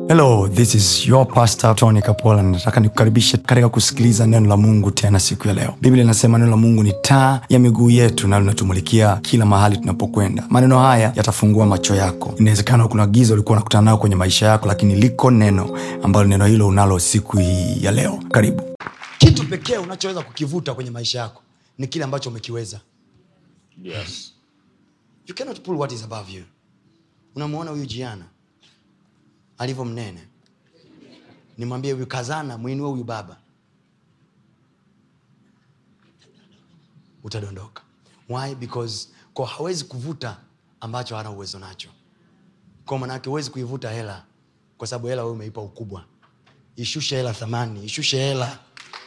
Hello, this is your pastor Tony Kapola. Nataka nikukaribishe katika kusikiliza neno la Mungu tena siku ya leo. Biblia inasema neno la Mungu ni taa ya miguu yetu na linatumulikia kila mahali tunapokwenda. Maneno haya yatafungua macho yako. Inawezekana kuna giza ulikuwa unakutana nalo kwenye maisha yako, lakini liko neno ambalo neno hilo unalo siku hii ya leo. Karibu. Kitu pekee unachoweza kukivuta kwenye maisha yako ni kile ambacho umekiweza. Yes. You cannot pull what is above you. Unamuona huyu Jiana alivyo mnene, nimwambie huyu kazana muinue huyu baba, utadondoka. Why? Because kwa hawezi kuvuta ambacho hana uwezo nacho. Kwa maana yake huwezi kuivuta hela kwa sababu hela wewe umeipa ukubwa. Ishushe hela thamani, ishushe hela,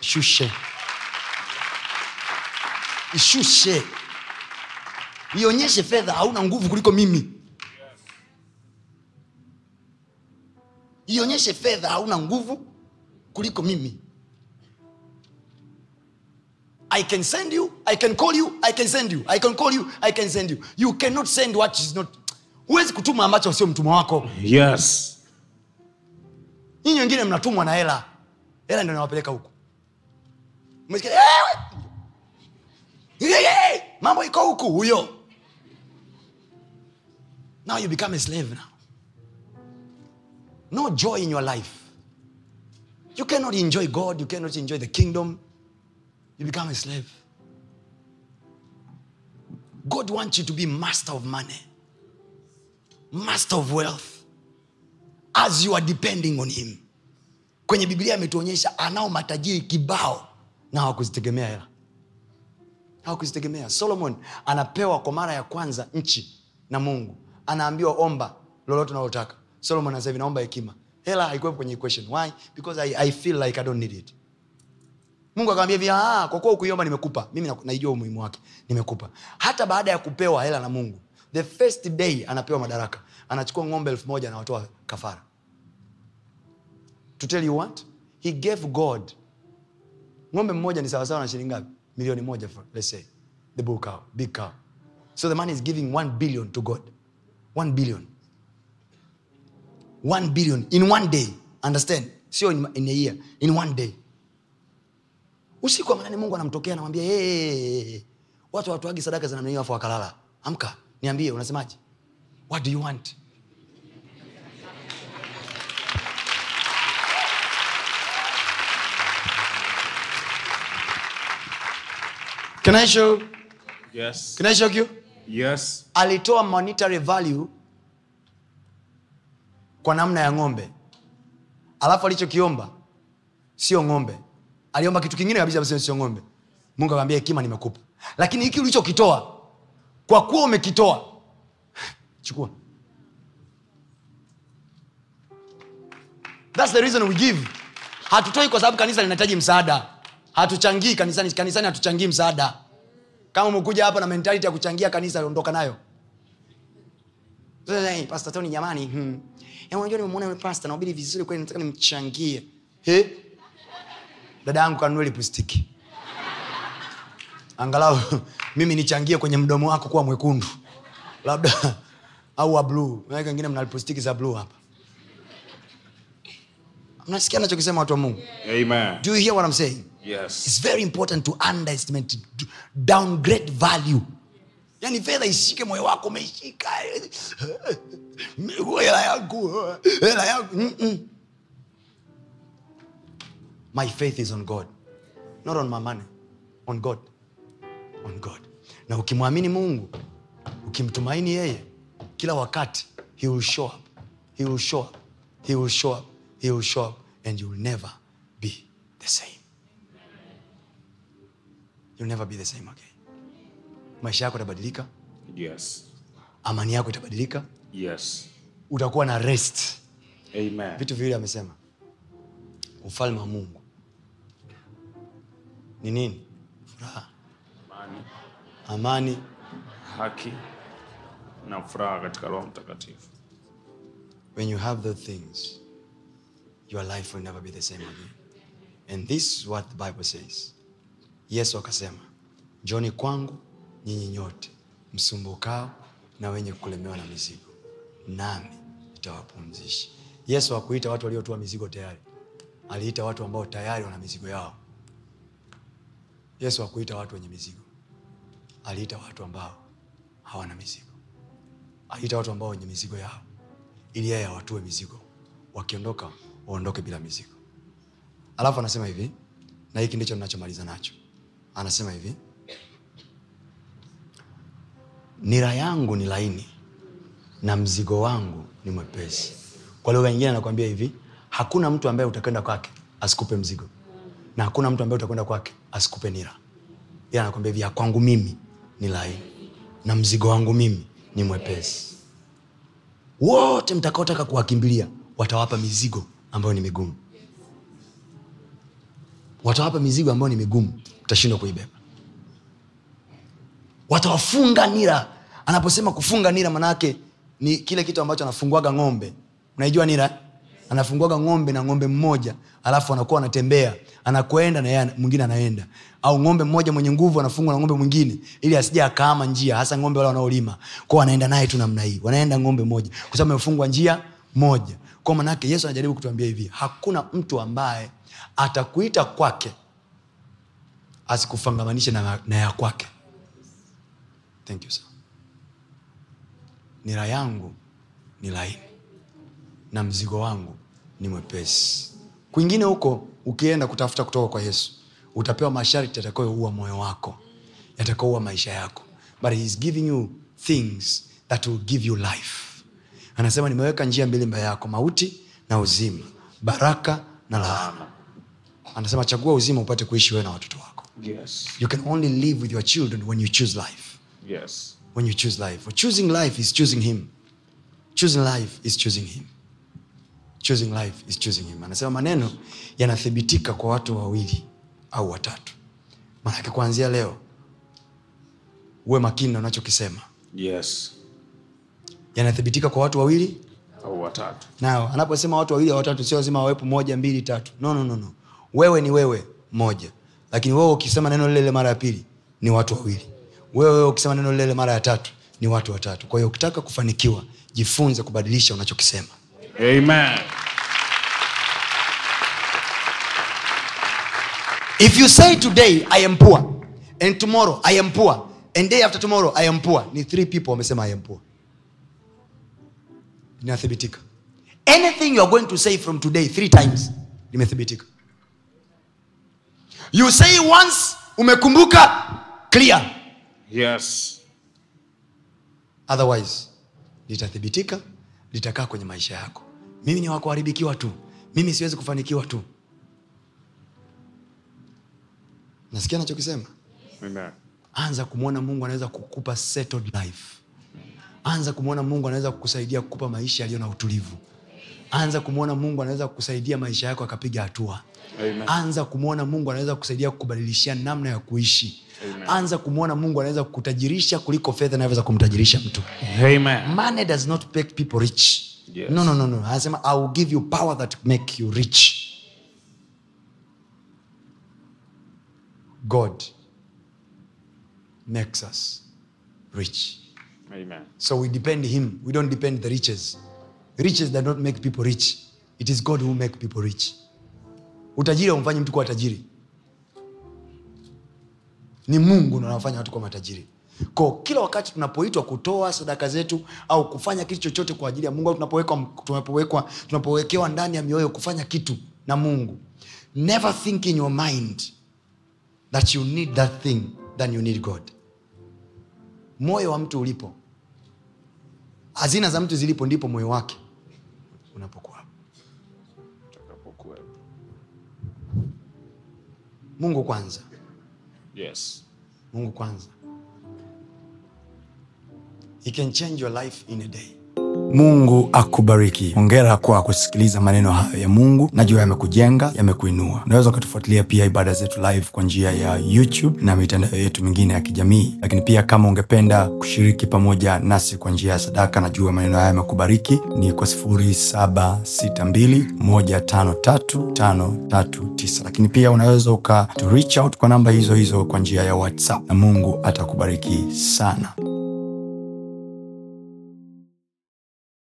ishushe. Ionyeshe fedha hauna nguvu kuliko mimi. Ionyeshe fedha hauna nguvu kuliko mimi. I can send you, I can call you, I can send you, I can call you, I can send you. You cannot send what is not. Huwezi kutuma ambacho sio mtumwa wako. Yes. Nyinyi wengine mnatumwa na hela. Hela ndio inawapeleka huko. Umesikia? Mambo iko huko huyo. Now you become a slave now. No joy in your life. You cannot enjoy God. You cannot enjoy the kingdom. You become a slave. God wants you to be master of money, master of wealth, as you are depending on him. Kwenye Biblia ametuonyesha anao matajiri kibao na hawakuzitegemea hela. Hawakuzitegemea. Solomon anapewa kwa mara ya kwanza nchi na Mungu. Anaambiwa omba lolote unalotaka. Solomon anasema naomba hekima. Hela haikuwepo kwenye equation. Why? Because I feel like I don't need it. Mungu akamwambia hivi, kwa kuwa ukuiomba nimekupa. Mimi naijua umuhimu wake. Nimekupa. Hata baada ya kupewa hela na Mungu, the first day anapewa madaraka, anachukua ng'ombe 1000 na watoa kafara. To tell you what? He gave God. Ng'ombe mmoja ni sawa sawa na shilingi ngapi? Milioni 1 for, let's say. The bull cow, big cow. So the man is giving 1 billion to God. 1 billion. 1 billion in one day. Understand? Sio in a year. In one day. Usiku wa manane Mungu anamtokea anamwambia, watu watoagi sadaka za namna hiyo afu wakalala. Amka, niambie unasemaje? What do you want? Can I show? Yes. Can I show you? Yes. Alitoa monetary value kwa namna ya ng'ombe. Alafu alichokiomba sio ng'ombe. Aliomba kitu kingine kabisa, sio ng'ombe. Mungu akamwambia hekima nimekupa. Lakini hiki ulichokitoa, kwa kuwa umekitoa, chukua. That's the reason we give. Hatutoi kwa sababu kanisa linahitaji msaada. Hatuchangii kanisani hatuchangii msaada. Kama umekuja hapa na mentality ya kuchangia kanisa, ondoka nayo. Hey, Pastor Tony jamani. Unajua nimemuona yule pastor na ubiri vizuri kweli, nataka nimchangie. Dada yangu kanunue lipstick. Angalau mimi nichangie kwenye mdomo wako kuwa mwekundu. Labda au wa blue. Wengine wengine mna lipstick za blue hapa. Mnasikia ninachokisema watu wa Mungu? Amen. Do you hear what I'm saying? Yes. It's very important to underestimate, to downgrade value. Yani fedha ishike moyo wako, umeishika. Hela yangu. My faith is on God. Not on my money. On God. On God. Na ukimwamini Mungu, ukimtumaini yeye, kila wakati he will show up. He will show up. He will show up. He will show up. And you will never be the same. You'll never be the same again. Maisha yako yatabadilika. Yes. Amani yako itabadilika. Yes. Utakuwa na rest. Amen. Vitu viwili amesema. Ufalme wa Mungu ni nini? Furaha, amani, haki na furaha katika Roho Mtakatifu. When you have those things, your life will never be the same again. And this is what the Bible says. Yesu akasema, njoni kwangu nyinyi nyote msumbukao na wenye kulemewa na mizigo, nami nitawapumzisha. Yesu hakuita watu waliotoa mizigo tayari. Aliita watu ambao tayari wana mizigo yao. Yesu hakuita watu wenye mizigo. Aliita watu ambao hawana mizigo. Aliita watu ambao wenye mizigo yao ili yeye awatoe mizigo. Wakiondoka waondoke bila mizigo. Alafu anasema hivi, na hiki ndicho ninachomaliza nacho. Anasema hivi, nira yangu ni laini na mzigo wangu ni mwepesi. Kwa lugha nyingine anakuambia hivi, hakuna mtu ambaye utakwenda kwake asikupe mzigo. Na hakuna mtu ambaye utakwenda kwake asikupe nira. Yeye anakuambia hivi, kwangu mimi ni laini na mzigo wangu mimi ni mwepesi. Wote mtakaotaka kuwakimbilia watawapa mizigo ambayo ni migumu. Watawapa mizigo ambayo ni migumu, utashindwa kuibeba. Watawafunga nira. Anaposema kufunga nira maana yake ni kile kitu ambacho anafunguaga ng'ombe. Unaijua nira? Anafunguaga ng'ombe na ng'ombe mmoja, alafu anakuwa anatembea, anakwenda na yeye mwingine anaenda. Au ng'ombe mmoja mwenye nguvu anafungwa na ng'ombe mwingine ili asije akaama njia, hasa ng'ombe wale wanaolima. Kwa anaenda naye tu namna hii. Wanaenda ng'ombe moja kwa sababu amefungwa njia moja. Kwa maana yake Yesu anajaribu kutuambia hivi, hakuna mtu ambaye atakuita kwake asikufangamanishe na ya kwake. Thank you sir. Nira yangu ni laini na mzigo wangu ni mwepesi. Kwingine huko ukienda kutafuta kutoka kwa Yesu, utapewa masharti yatakayoua moyo wako, yatakayoua maisha yako. But he is giving you things that will give you life. Anasema nimeweka njia mbili mbele yako, mauti na uzima, baraka na laana. Anasema chagua uzima upate kuishi wewe na watoto wako. Yes. You can only live with your children when you choose life. Yes. When you choose life. For choosing life is choosing him. Choosing life is choosing him. Choosing life is choosing him. Anasema maneno yanathibitika kwa watu wawili au watatu. Maana kuanzia leo uwe makini na unachokisema. Yes. Yanathibitika kwa watu wawili au watatu. Nao anaposema watu wawili au watatu sio lazima wawepo 1, 2, 3. No. Wewe ni wewe moja. Lakini wewe ukisema neno lile mara ya pili ni watu wawili. Wewe ukisema neno lile mara ya tatu ni watu watatu. Kwa hiyo ukitaka kufanikiwa, jifunze kubadilisha unachokisema. Amen. If you say today I am poor, and tomorrow I am poor, and day after tomorrow I am poor, ni 3 people wamesema I am poor. Inathibitika. Anything you are going to say from today 3 times limethibitika. You say once, umekumbuka, clear. Yes. Otherwise litathibitika, litakaa kwenye maisha yako. Mimi ni wako haribikiwa tu. Mimi siwezi kufanikiwa tu. Nasikia nachokisema? Amen. Anza kumwona Mungu anaweza kukupa settled life. Anza kumwona Mungu anaweza kukusaidia kukupa maisha yaliyo na utulivu. Anza kumwona Mungu anaweza kukusaidia maisha yako akapiga hatua. Amen. Anza kumwona Mungu anaweza kukusaidia kukubadilishia namna ya kuishi. Amen. Anza kumwona Mungu anaweza kukutajirisha kuliko fedha inaweza kumtajirisha mtu. Amen. Money does not make people rich. Yes. No. Anasema I will give you power that make you rich. God makes us rich. Amen. So we depend him. We don't depend the riches. Riches that don't make people rich. It is God who make people rich. Utajiri umfanye mtu kuwa tajiri. Ni Mungu ndiye anafanya watu kuwa matajiri. Kwa kila wakati tunapoitwa kutoa sadaka zetu au kufanya kitu chochote kwa ajili ya Mungu, au tunapowekewa ndani ya mioyo kufanya kitu na Mungu, never think in your mind that you need that thing than you need God. Moyo wa mtu ulipo, hazina za mtu zilipo, ndipo moyo wake unapokuwa. Mungu kwanza. Yes. Mungu kwanza. He can change your life in a day. Mungu akubariki. Hongera kwa kusikiliza maneno hayo ya Mungu. Najua yamekujenga, yamekuinua. Unaweza kutufuatilia pia ibada zetu live kwa njia ya YouTube na mitandao yetu mingine ya kijamii. Lakini pia kama ungependa kushiriki pamoja nasi kwa njia ya sadaka, najua maneno haya yamekubariki, ni kwa 0762153539. Lakini pia unaweza reach out kwa namba hizo kwa njia ya WhatsApp na Mungu atakubariki sana.